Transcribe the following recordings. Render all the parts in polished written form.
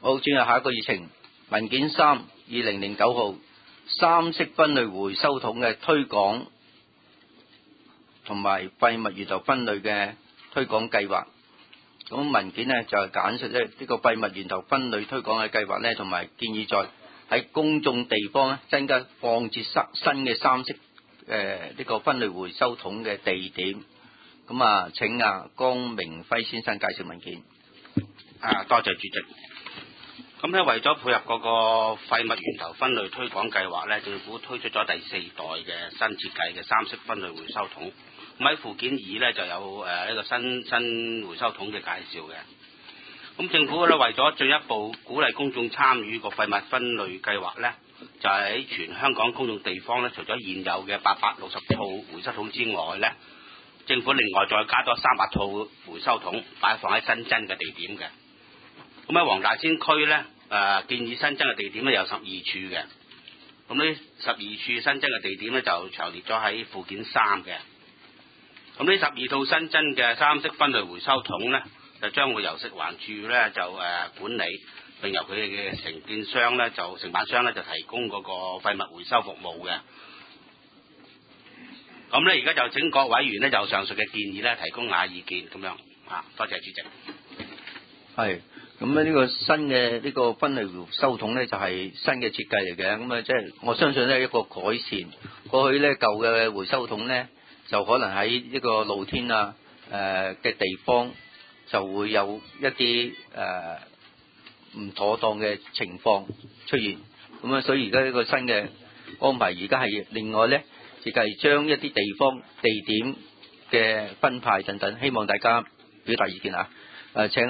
好，轉入下一個議程，文件3 2009號三色分類回收桶嘅推廣同埋廢物源頭分類嘅推廣計劃。咁文件呢就係簡述呢個廢物源頭分類推廣嘅計劃呢，同埋建議喺公眾地方呢增加放置新嘅三色呢個分類回收桶嘅地點。咁啊，請江明輝先生介紹文件。 多謝主席。咁咧，為咗配合嗰個廢物源頭分類推廣計劃咧，政府推出咗第4代嘅新設計嘅三色分類回收桶。咁喺附件2咧就有呢個新回收桶嘅介紹嘅。咁政府咧為咗進一步鼓勵公眾參與個廢物分類計劃咧，就係喺全香港公眾地方咧，除咗現有嘅860套回收桶之外咧，政府另外再加多300套回收桶擺放喺新增嘅地點嘅。咁喺黃大仙區咧，建議新增嘅地點咧有12處嘅。咁呢12處新增嘅地點咧就詳列咗喺附件3嘅。咁呢12套新增嘅三色分類回收桶咧，就將會由食環署咧就管理，並由佢哋嘅承辦商咧就提供嗰個廢物回收服務嘅。咁咧而家就請各委員咧就上述嘅建議咧提供下意見咁樣。多謝主席。 係。咁呢個新嘅呢個分類回收桶呢，就係新嘅設計嚟嘅。咁即係我相信呢一個改善。過去呢舊嘅回收桶呢，就可能喺一個露天嘅地方就會有一啲唔妥當嘅情況出現。咁所以而家呢個新嘅安排，而家係另外呢，亦係將一啲地方地點嘅分派等等，希望大家表達意見請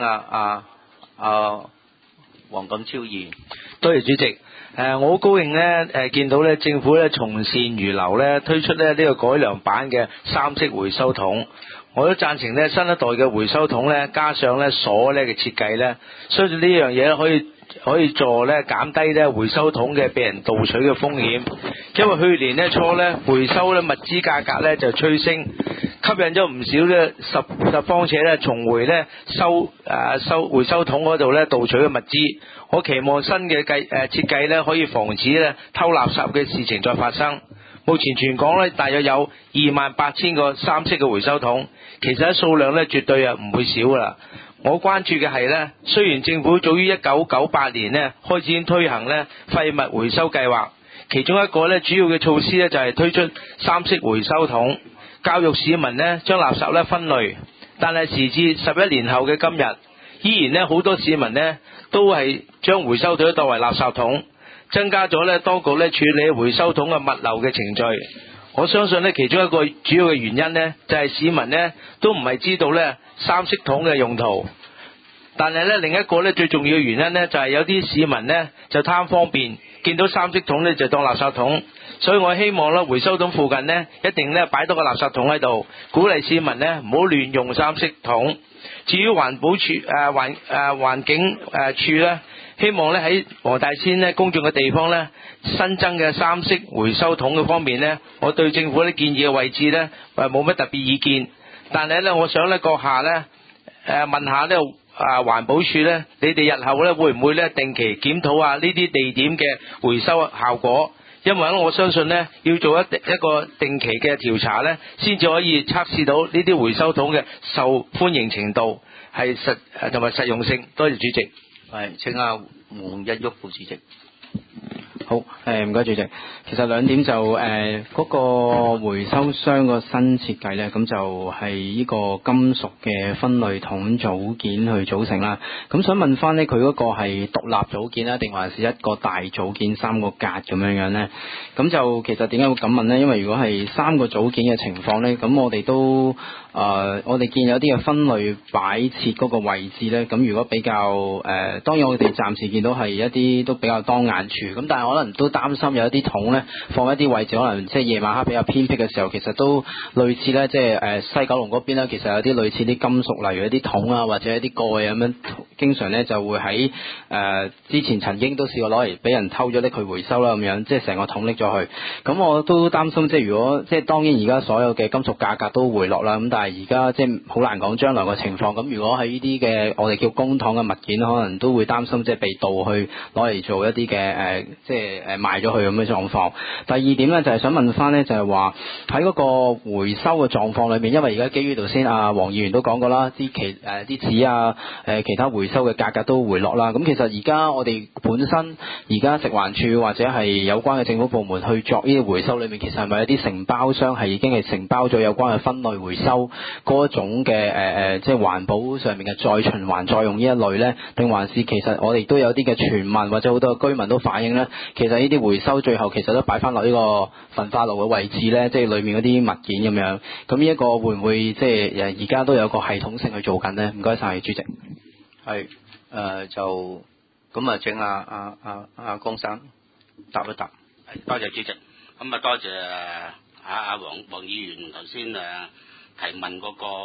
黃錦超議員。 多謝主席。我好高興呢，見到呢政府呢從善如流呢推出呢個改良版嘅三色回收桶。我都贊成呢新一代嘅回收桶呢加上呢鎖呢嘅設計呢，相信呢樣嘢可以助呢減低呢回收桶嘅被人盜取嘅風險。因為去年呢初呢回收呢物資價格呢就趨升，吸引咗唔少呢拾荒者呢重回呢回收桶嗰度呢盜取嘅物資。我期望新嘅設計呢可以防止呢偷垃圾嘅事情再發生。目前全港呢大約有28,000個三色嘅回收桶，其實數量呢絕對唔會少噶啦。我關注嘅係呢，雖然政府早於1998年呢開始推行呢廢物回收計劃，其中一個呢主要嘅措施呢就係推出三色回收桶，教育市民呢將垃圾呢分類。但係時至11年後嘅今日，依然呢好多市民呢都係將回收桶當為垃圾桶，增加咗呢當局呢處理回收桶嘅物流嘅程序。我相信呢其中一個主要嘅原因呢，就係市民呢都唔係知道呢三色桶嘅用途。但係呢另一個呢最重要嘅原因呢，就係有啲市民呢就貪方便，見到三色桶呢就當垃圾桶。所以我希望呢回收桶附近呢一定呢擺多個垃圾桶喺度，鼓勵市民呢唔好亂用三色桶。至於環保署環境處呢，希望呢喺黃大仙呢公眾嘅地方呢新增嘅三色回收桶嘅方面呢，我對政府呢建議嘅位置呢冇乜特別意見。但係呢我想呢閣下呢問下呢環保署呢，你哋日後呢會唔會呢定期檢討下呢啲地點嘅回收效果？因為我相信呢要做一個定期嘅調查呢，先至可以測試到呢啲回收桶嘅受歡迎程度係同埋實用性。多謝主席。 係，請黃一旭副主席。 好，唔該主席。其實兩點就嗰個回收箱個新設計咧，咁就係呢個金屬嘅分類桶組件去組成啦。咁想問翻咧，佢嗰個係獨立組件啦，定還是一個大組件3個格咁樣咧？咁就其實點解會咁問咧？因為如果係3個組件嘅情況咧，咁我哋都我哋見有啲嘅分類擺設嗰個位置咧，咁如果比較當然我哋暫時見到係一啲都比較當眼處，咁但係可能都擔心有一啲桶咧放一啲位置，可能即係夜晚黑比較偏僻嘅時候，其實都類似咧，即係西九龍嗰邊咧，其實有啲類似啲金屬，例如一啲桶啊或者一啲蓋咁樣，經常咧就會喺之前曾經都試過攞嚟俾人偷咗拎佢回收啦，咁樣即係成個桶拎咗去。咁我都擔心，即係如果即係當然而家所有嘅金屬價格都回落啦，咁但係而家即係好難講將來個情況。咁如果喺呢啲嘅我哋叫公帑嘅物件，可能都會擔心即係被盜去攞嚟做一啲嘅即係賣咗去咁嘅狀況。第二點咧就係想問翻咧，就係話喺嗰個回收嘅狀況裏面，因為而家基於頭先阿黃議員都講過啦，啲紙啊其他回收嘅價格都回落啦。咁其實而家我哋本身而家食環署或者係有關嘅政府部門去作呢啲回收裏面，其實係咪有啲承包商係已經係承包咗有關嘅分類回收嗰種嘅即係環保上面嘅再循環再用呢一類呢？定還是其實我哋都有啲嘅傳聞或者好多居民都反映呢？其實呢啲回收最後其實都擺翻落呢個焚化爐嘅位置呢，即係裏面嗰啲物件咁樣。咁呢一個會唔會即係而家都有個系統性去做緊呢？唔該晒，主席。 係就咁啊，請阿江生答一答。 多謝主席。咁啊，多謝阿黃議員頭先提問嗰個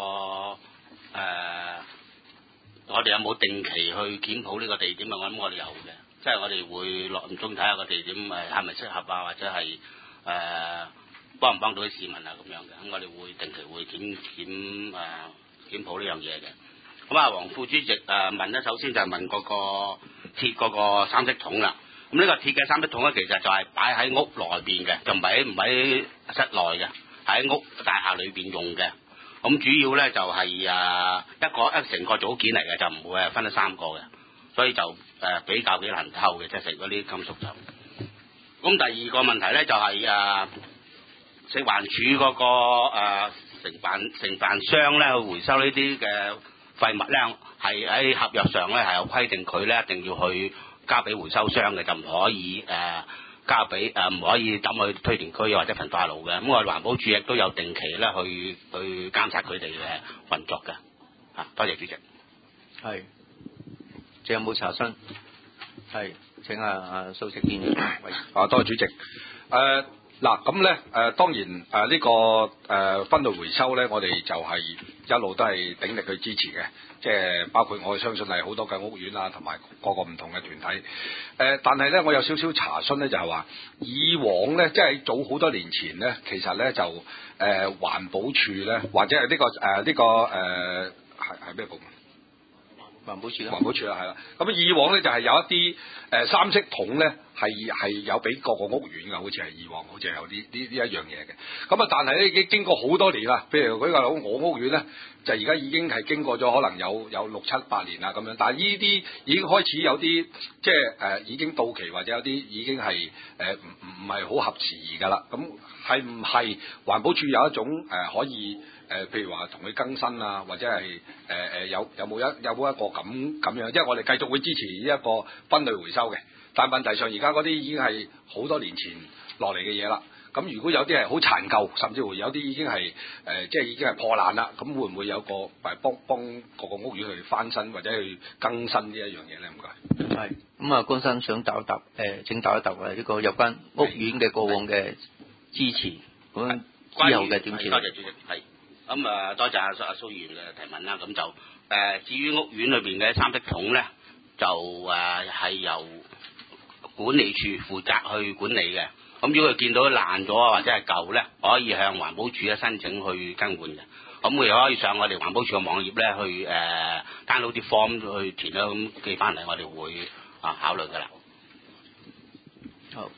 我哋有冇定期去檢討呢個地點啊？我諗我哋有嘅，即係我哋會落唔中睇下個地點係咪適合啊，或者係幫唔幫到啲市民啊咁樣嘅。咁我哋會定期會檢討呢樣嘢嘅。咁啊，黃副主席問咧，首先就係問嗰個鐵嗰個三色桶啦。咁呢個鐵嘅三色桶咧，其實就係擺喺屋內邊嘅，就唔喺室內嘅，喺屋大廈裏邊用嘅。咁主要咧就係一成個組件嚟嘅，就唔會係分得三個嘅，所以就比較幾難偷嘅，即係食嗰啲金屬就。咁第二個問題咧就係食環署嗰個承辦商咧去回收呢啲嘅廢物咧，係喺合約上咧係有規定，佢咧一定要去交俾回收商嘅，就唔可以交俾唔可以抌去堆填區或者焚化爐嘅。咁我哋環保署亦都有定期咧去監察佢哋嘅運作嘅。多謝主席。 係，仲有冇查詢？係，請阿蘇軾先生。 多謝主席。嗱咁咧當然呢個分類回收咧，我哋就係一路都係鼎力去支持嘅。即係包括我相信係好多嘅屋苑啊，同埋各個唔同嘅團體。但係咧，我有少少查詢咧，就係話以往咧，即係早好多年前咧，其實咧就環保署咧，或者係呢個係咩部門？環保署啦，係啦。咁以往咧就係有一啲三色桶咧，係有俾各個屋苑嘅，好似係以往好似係有呢一樣嘢嘅。咁啊，但係咧已經經過好多年啦。譬如舉個例，我屋苑咧就而家已經係經過咗可能有6、7、8年啦咁樣。但係呢啲已經開始有啲即係已經到期，或者有啲已經係唔係好合時宜㗎啦。咁係唔係環保署有一種可以？譬如話同佢更新啊，或者係有冇一個咁樣，因為我哋繼續會支持呢一個分類回收嘅。但係問題上而家嗰啲已經係好多年前落嚟嘅嘢啦。咁如果有啲係好殘舊，甚至乎有啲已經係即係已經係破爛啦，咁會唔會有個幫各個屋苑去翻新或者去更新呢一樣嘢咧？唔該。 係。咁啊，江生想答一答請答一答呢個有關屋苑嘅過往嘅支持咁之後嘅點處理？ 多謝主席。係。咁多謝阿蘇議員嘅提問啦。咁就至於屋苑裏邊嘅三色桶咧，就係由管理處負責去管理嘅。咁如果佢見到爛咗或者係舊咧，可以向環保署咧申請去更換嘅。咁佢可以上我哋環保署嘅網頁咧去download啲 form 去填啦，咁寄翻嚟我哋會考慮㗎啦。 好。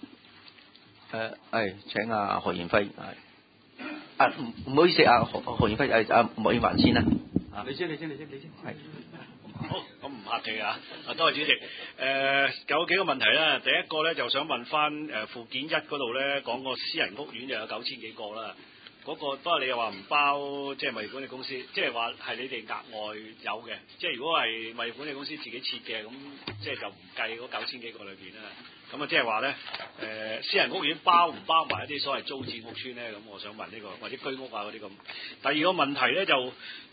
請阿何賢輝唔好意思，何賢輝莫婉寰先啦。 你先。係。好，咁唔客氣啊！多謝主席。有幾個問題啦。第一個咧就想問翻附件1嗰度咧講個私人屋苑就有9000幾個啦。嗰個不過你又話唔包即係物業管理公司，即係話係你哋額外有嘅。即係如果係物業管理公司自己設嘅，咁即係就唔計嗰9000幾個裏邊啦。咁啊，即係話咧私人屋苑包唔包埋一啲所謂租置屋邨咧？咁我想問呢個或者居屋啊嗰啲咁。第二個問題咧就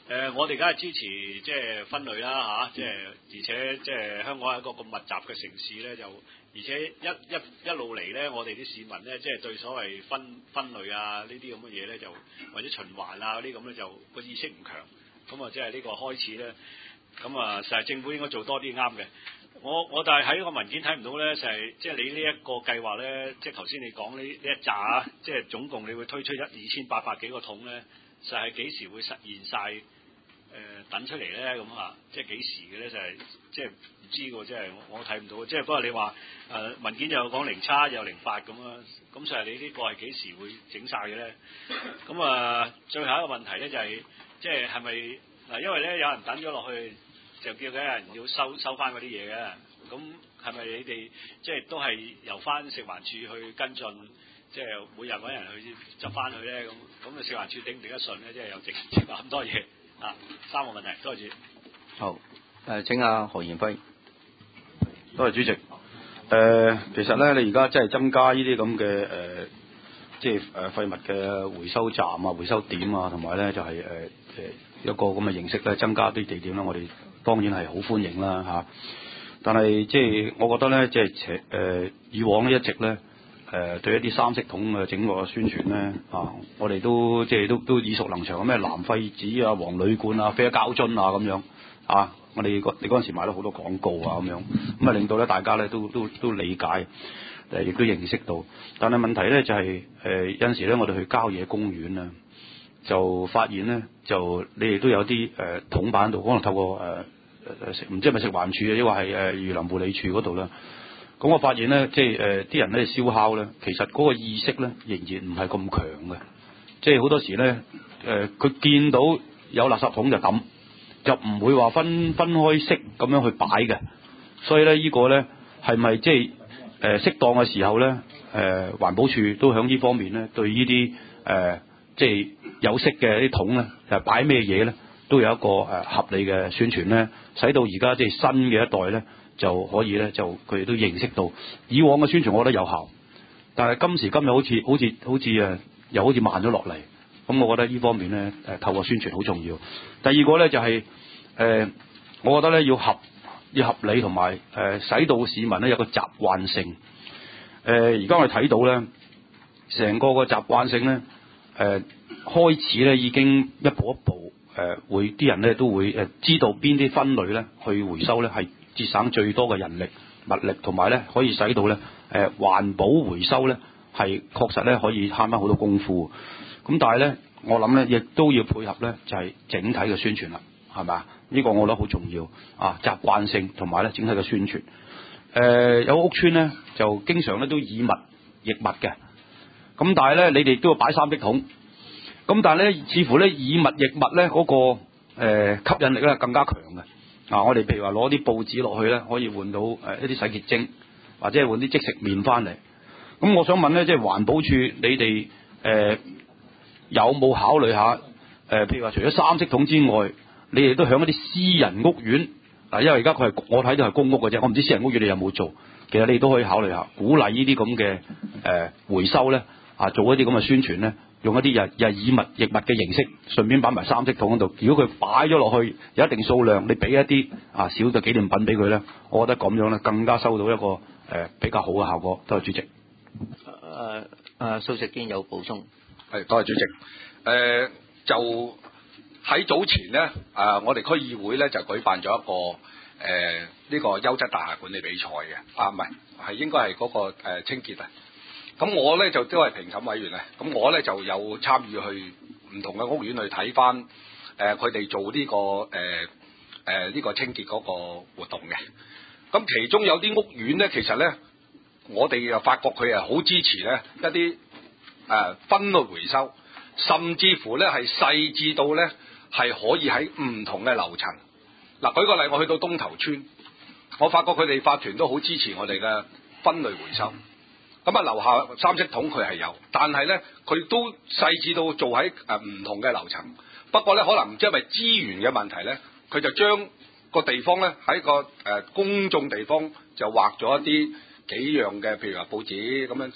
我哋梗係支持即係分類啦嚇，即係而且即係香港係一個咁密集嘅城市咧，就而且一路嚟咧，我哋啲市民咧，即係對所謂分類啊呢啲咁嘅嘢咧，就或者循環啊嗰啲咁咧，就個意識唔強，咁啊即係呢個開始咧，咁啊實係政府應該做多啲啱嘅。我但係喺個文件睇唔到咧，就係即係你呢一個計劃咧，即係頭先你講呢一紮啊，即係總共你會推出2800幾個桶咧，就係幾時會實現晒？等出嚟咧咁啊，即係幾時嘅咧？就係即係唔知喎，即係我睇唔到。即係不過你話文件又講07又08咁啊，咁就係你呢個係幾時會整晒嘅咧？咁啊，最後一個問題咧就係即係係咪嗱？因為咧有人等咗落去，就叫緊人要收翻嗰啲嘢嘅。咁係咪你哋即係都係由翻食環署去跟進？即係每日揾人去執翻佢咧？咁食環署頂唔頂得順咧？即係有整咁多嘢。3個問題，多謝主席。 好，請阿何賢輝。 多謝主席。其實咧，你而家即係增加呢啲咁嘅即係廢物嘅回收站啊、回收點啊，同埋咧就係一個咁嘅形式咧，增加啲地點咧，我哋當然係好歡迎啦嚇。但係即係我覺得咧，即係以往呢一直咧。對一啲三色桶嘅整個宣傳咧我哋都即係都耳熟能詳，咩藍廢紙啊、黃鋁罐啊、啡膠樽啊咁樣我哋嗰陣時買咗好多廣告啊咁樣，咁啊令到咧大家咧都理解，亦都認識到。但係問題咧就係有陣時咧，我哋去郊野公園咧，就發現咧就你哋都有啲桶板度，可能透過唔知係咪食環署啊，抑或係漁林護理署嗰度啦。咁我發現咧，即係啲人咧燒烤咧，其實嗰個意識咧仍然唔係咁強嘅。即係好多時咧，佢見到有垃圾桶就抌，就唔會話分開式咁樣去擺嘅。所以咧，呢個咧係咪即係適當嘅時候咧？環保署都喺呢方面咧，對呢啲即係有色嘅啲桶咧，擺咩嘢咧，都有一個合理嘅宣傳咧，使到而家即係新嘅一代咧。就可以咧，就佢哋都認識到以往嘅宣傳，我覺得有效，但係今時今日好似又好似慢咗落嚟。咁我覺得呢方面咧透過宣傳好重要。第二個咧就係我覺得咧要合理同埋使到市民咧有個習慣性。而家我哋睇到咧，成個習慣性咧開始咧已經一步一步會啲人咧都會知道邊啲分類咧去回收咧係節省最多嘅人力物力，同埋咧可以使到咧環保回收咧係確實咧可以慳翻好多功夫。咁但係咧我諗咧亦都要配合咧就係整體嘅宣傳啦，係咪啊？呢個我覺得好重要習慣性同埋咧整體嘅宣傳。有屋邨咧就經常咧都以物易物嘅，咁但係咧你哋都要擺三色桶，咁但係咧似乎咧以物易物咧嗰個吸引力咧更加強嘅。我哋譬如話攞啲報紙落去咧，可以換到一啲洗潔精，或者係換啲即食麵翻嚟。咁我想問咧，即係環保署你哋有冇考慮下譬如話除咗三色桶之外，你哋都響一啲私人屋苑因為而家佢係我睇到係公屋嘅啫，我唔知私人屋苑你有冇做。其實你哋都可以考慮下，鼓勵呢啲咁嘅回收咧做一啲咁嘅宣傳咧。用一啲日以物易物嘅形式，順便擺埋三色桶嗰度。如果佢擺咗落去有一定數量，你俾一啲少嘅紀念品俾佢咧，我覺得咁樣咧更加收到一個比較好嘅效果。多謝主席。 蘇錫堅有補充。 係，多謝主席。就喺早前咧，我哋區議會咧就舉辦咗一個呢個優質大廈管理比賽嘅。唔係應該係嗰個清潔啊。咁我咧就都係評審委員咧，咁我咧就有參與去唔同嘅屋苑去睇翻佢哋做呢個呢個清潔嗰個活動嘅。咁其中有啲屋苑咧，其實咧我哋又發覺佢係好支持咧一啲分類回收，甚至乎咧係細緻到咧係可以喺唔同嘅樓層。嗱，舉個例，我去到東頭村，我發覺佢哋法團都好支持我哋嘅分類回收。咁樓下三色桶佢係有，但係咧佢都細緻到做喺唔同嘅樓層。不過咧可能唔知係咪資源嘅問題咧，佢就將個地方咧喺個公眾地方就劃咗一啲幾樣嘅，譬如話報紙咁樣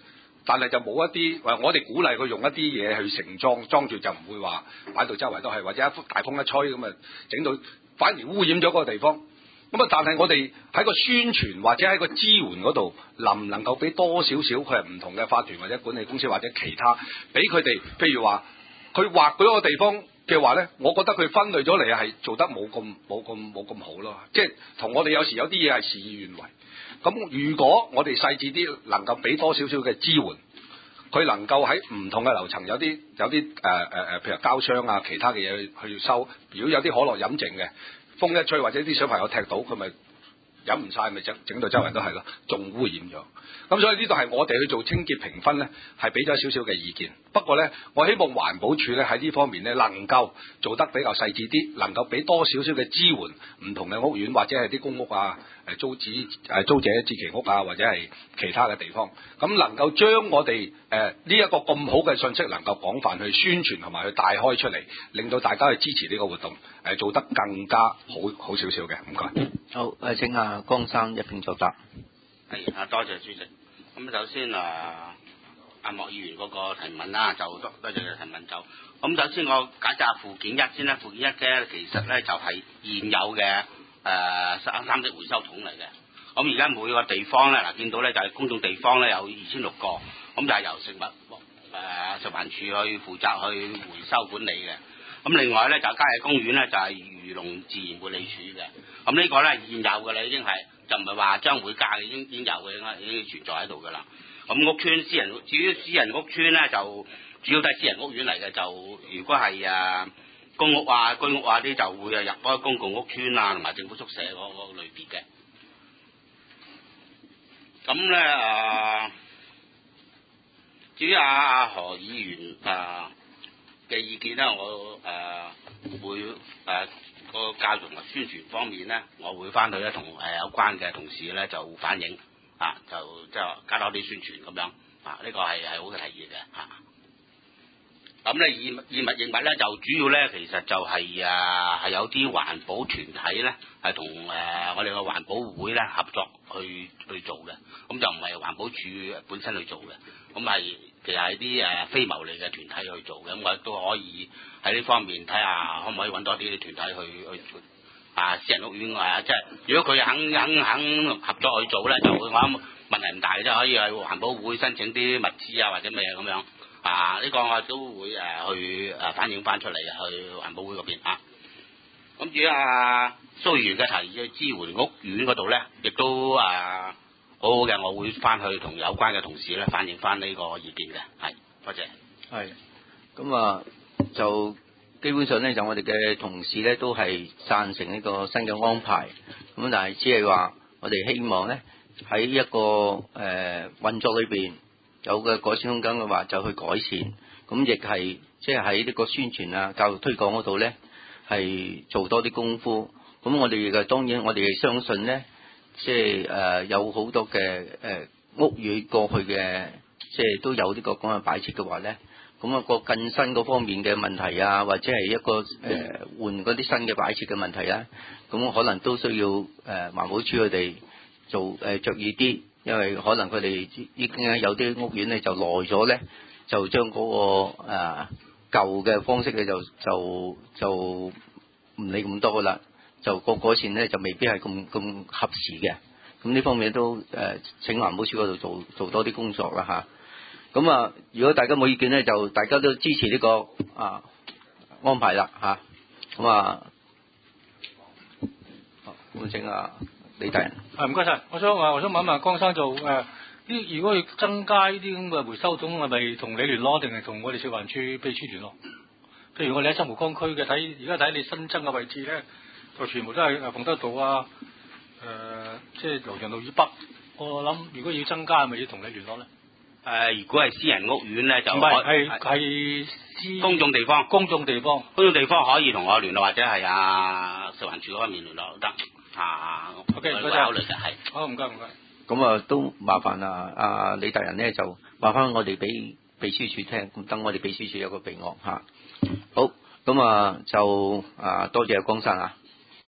但係就冇一啲我哋鼓勵佢用一啲嘢去盛裝，裝住就唔會話擺到周圍都係，或者一大風一吹咁啊，整到反而污染咗嗰個地方。咁啊，但係我哋喺個宣傳或者喺個支援嗰度，能唔能夠俾多少少佢係唔同嘅法團或者管理公司或者其他，俾佢哋譬如話佢劃嗰個地方嘅話咧，我覺得佢分類咗嚟係做得冇咁好咯，即係同我哋有時有啲嘢係事與願違。咁如果我哋細緻啲，能夠俾多少少嘅支援，佢能夠喺唔同嘅樓層有啲譬如膠箱啊，其他嘅嘢去收。如果有啲可樂飲剩嘅，風一吹或者啲小朋友踢到，佢咪飲唔晒，咪整到周圍都係咯，仲污染咗。咁所以呢度係我哋去做清潔評分咧，係俾咗少少嘅意見。不過咧，我希望環保署咧喺呢方面咧能夠做得比較細緻啲，能夠俾多少少嘅支援唔同嘅屋苑或者係啲公屋啊、租者置其屋啊，或者係其他嘅地方，咁能夠將我哋呢一個咁好嘅信息能夠廣泛去宣傳同埋去大開出嚟，令到大家去支持呢個活動，做得更加好少少嘅。唔該。 好，請阿江生一並作答。 係多謝主席。咁首先阿莫議員嗰個提問啦，就多謝佢提問就。咁首先我解釋下附件一先啦。附件一嘅其實咧就係現有嘅三色回收桶嚟嘅。咁而家每個地方咧見到咧就係公眾地方咧有26個，咁就係由食環署去負責去回收管理嘅。咁另外咧就郊野公園咧就係漁農自然護理署嘅。咁呢個咧現有嘅咧已經係就唔係話將會加嘅，已經有嘅，已經存在喺度噶啦。咁屋邨至於私人屋邨咧就主要都係私人屋苑嚟嘅，就如果係公屋啊、居屋啊啲就會入嗰個公共屋邨啊同埋政府宿舍嗰個類別嘅。咁咧至於何議員嘅意見咧，我會個教育同埋宣傳方面咧，我會翻去咧同有關嘅同事咧就反映就即係加多啲宣傳咁樣呢個係好嘅提議嘅。咁咧以物易物咧就主要咧其實就係有啲環保團體咧係同我哋嘅環保會咧合作去做嘅，咁就唔係環保署本身去做嘅，咁係其實係啲非牟利嘅團體去做嘅。咁我都可以喺呢方面睇下可唔可以揾多啲團體去私人屋苑即係如果佢肯合作去做咧，就會我諗問題唔大，即係可以去環保會申請啲物資或者咩咁樣。呢個我都會去反映翻出嚟去環保會嗰邊。咁至於蘇議員嘅提議支援屋苑嗰度咧，亦都好好嘅，我會翻去同有關嘅同事咧反映翻呢個意見嘅。係，多謝。 係，咁就基本上咧就我哋嘅同事咧都係贊成呢個新嘅安排，咁但係只係話我哋希望咧喺一個運作裏邊有嘅改善空間嘅話，就去改善。咁亦係即係喺呢個宣傳啊、教育推廣嗰度咧，係做多啲功夫。咁我哋嘅當然，我哋相信咧，即係有好多嘅屋宇過去嘅，即係都有呢個咁嘅擺設嘅話咧，咁個更新嗰方面嘅問題啊，或者係一個換嗰啲新嘅擺設嘅問題啊，咁可能都需要環保署佢哋做着意啲。因為可能佢哋已經有啲屋苑咧就耐咗咧，就將嗰個舊嘅方式咧就唔理咁多噶啦，就個改善咧就未必係咁合時嘅。咁呢方面都請環保署嗰度做多啲工作啦嚇。咁如果大家冇意見咧，就大家都支持呢個安排啦嚇。咁歡請李大人。 唔該晒，我想問一問江生就如果要增加呢啲咁嘅回收桶，係咪同你聯絡，定係同我哋食環署秘書聯絡？譬如我哋喺新蒲崗區嘅而家睇你新增嘅位置咧，就全部都係鳳德道即係龍翔道以北。我諗如果要增加，係咪要同你聯絡咧？ 如果係私人屋苑咧，就唔係公眾地方， 公眾地方可以同我聯絡，或者係食環署嗰方面聯絡都得。 OK， 唔該晒。 考慮嘅係。好，唔該。 咁都麻煩李大人咧，就話翻我哋俾秘書處聽，咁等我哋秘書處有個備案嚇。好，咁就多謝江生啊。